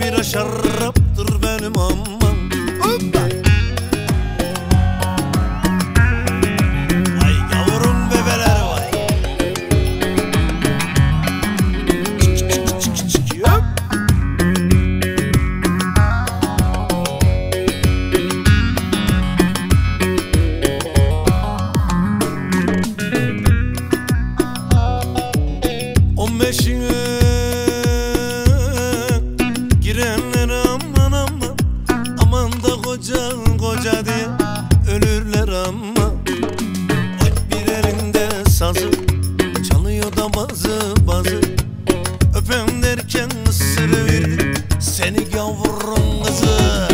bira şaraptır benim aman. Vay yavrum bebeler vay. Hop. 15'ine girenler aman aman, aman da koca koca diye ölürler ama. Bir elinde sazı çalıyor da bazı öpem derken ısırıverdi seni yavrum kızı.